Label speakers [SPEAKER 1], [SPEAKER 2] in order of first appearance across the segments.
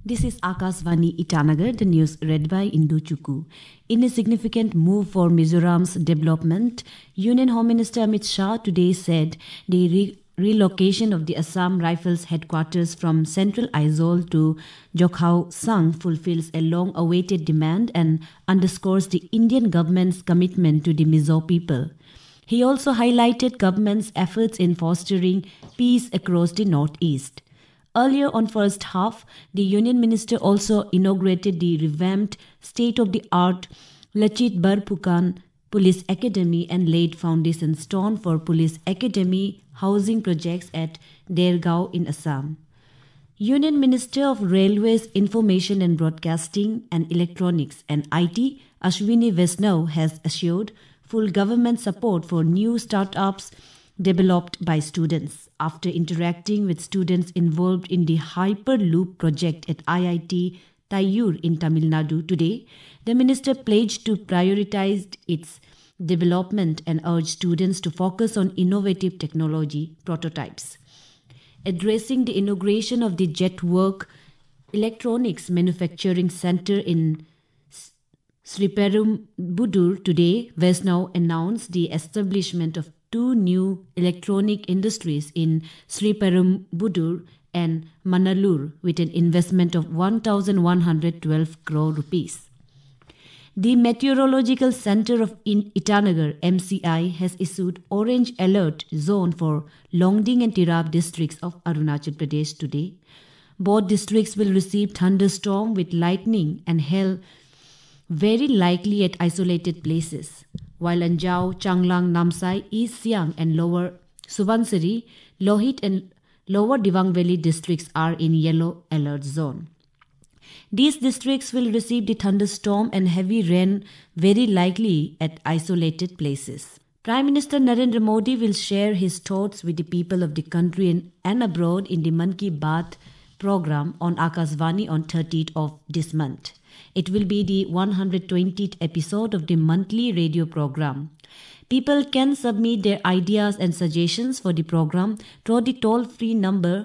[SPEAKER 1] This is Akashvani Itanagar, the news read by Indu Chukku. In a significant move for Mizoram's development, Union Home Minister Amit Shah today said the relocation of the Assam Rifles headquarters from Central Aizawl to Jokhaosang fulfills a long-awaited demand and underscores the Indian government's commitment to the Mizo people. He also highlighted government's efforts in fostering peace across the northeast. Earlier on first half, the Union Minister also inaugurated the revamped state-of-the-art Lachit Barphukan Police Academy and laid foundation stone for Police Academy housing projects at Dergaon in Assam. Union Minister of Railways, Information and Broadcasting and Electronics and IT, Ashwini Vaishnaw, has assured full government support for new startups developed by students. After interacting with students involved in the Hyperloop project at IIT Taiyur in Tamil Nadu today, the minister pledged to prioritize its development and urged students to focus on innovative technology prototypes. Addressing the inauguration of the Jetwork Electronics Manufacturing Center in Sriperumbudur today, Vaishnaw announced the establishment of two new electronic industries in Sriperumbudur and Manalur with an investment of 1,112 crore rupees. The Meteorological Center of Itanagar, MCI, has issued orange alert zone for Longding and Tirap districts of Arunachal Pradesh today. Both districts will receive thunderstorm with lightning and hail very likely at isolated places, while Anjao, Changlang, Namsai, East Siang and Lower Subansiri, Lohit and Lower Dibang Valley districts are in yellow alert zone. These districts will receive the thunderstorm and heavy rain very likely at isolated places. Prime Minister Narendra Modi will share his thoughts with the people of the country and abroad in the Mann Ki Baat program on Akashvani on 30th of this month. It will be the 120th episode of the monthly radio program. People can submit their ideas and suggestions for the program through the toll-free number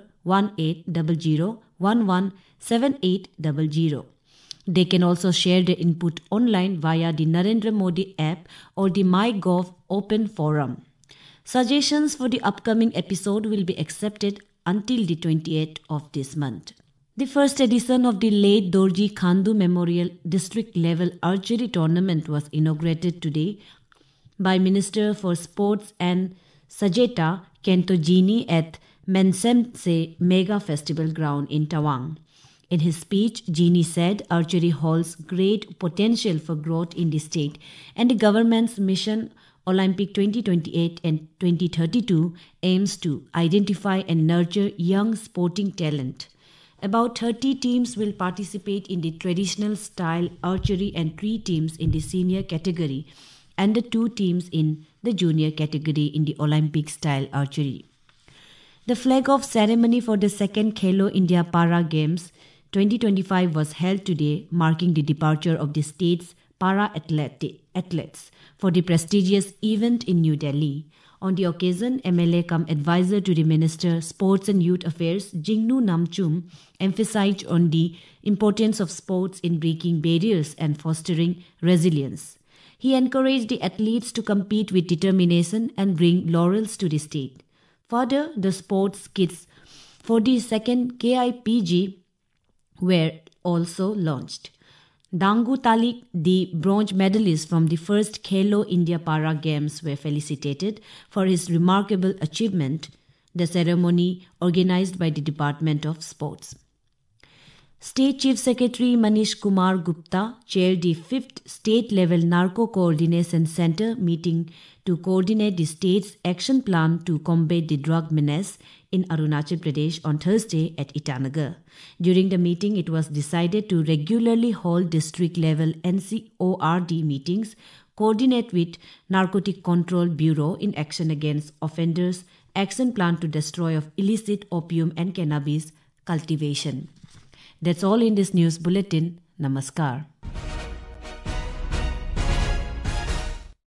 [SPEAKER 1] 1800-117800. They can also share their input online via the Narendra Modi app or the MyGov open forum. Suggestions for the upcoming episode will be accepted until the 28th of this month. The first edition of the late Dorji Khandu Memorial District Level Archery Tournament was inaugurated today by Minister for Sports and Sajeta Kento Jini at Mensemse Mega Festival Ground in Tawang. In his speech, Jini said archery holds great potential for growth in the state and the government's mission Olympic 2028 and 2032 aims to identify and nurture young sporting talent. About 30 teams will participate in the traditional style archery and 3 teams in the senior category and the 2 teams in the junior category in the Olympic style archery. The flag-off ceremony for the second Khelo India Para Games 2025 was held today, marking the departure of the state's para-athletes for the prestigious event in New Delhi. On the occasion, MLA advisor to the Minister, Sports and Youth Affairs, Jingnu Namchum, emphasized on the importance of sports in breaking barriers and fostering resilience. He encouraged the athletes to compete with determination and bring laurels to the state. Further, the sports kits for the second KIPG were also launched. Dangu Talik, the bronze medalist from the first Khelo India Para Games, were felicitated for his remarkable achievement. The ceremony, organized by the Department of Sports. State Chief Secretary Manish Kumar Gupta chaired the 5th State-Level Narco Coordination Center meeting to coordinate the state's action plan to combat the drug menace in Arunachal Pradesh on Thursday at Itanagar. During the meeting, it was decided to regularly hold district-level NCORD meetings, coordinate with Narcotic Control Bureau in action against offenders, action plan to destroy of illicit opium and cannabis cultivation. That's all in this news bulletin. Namaskar.